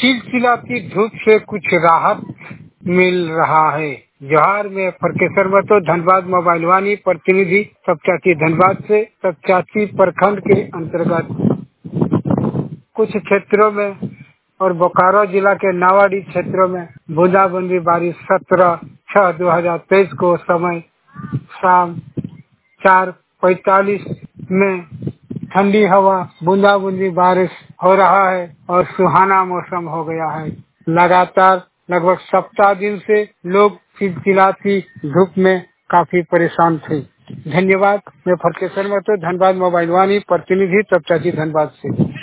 चिलचिलाती धूप से कुछ राहत मिल रहा है। जोहार में फरकेसर मतो धनबाद मोबाइल वानी प्रतिनिधि सबचाची धनबाद से सबचाची प्रखंड के अंतर्गत कुछ क्षेत्रों में और बोकारो जिला के नावाडी क्षेत्रों में बूंदाबांदी बारिश 17/6/2023 को समय शाम 4:45 में ठंडी हवा बूंदाबांदी बारिश हो रहा है और सुहाना मौसम हो गया है। लगातार लगभग सप्ताह दिन से लोग चिलचिलाती धूप में काफी परेशान थे। धन्यवाद। मैं फरकेसर में तो धनबाद मोबाइल वानी प्रतिनिधि सबचाची धनबाद से।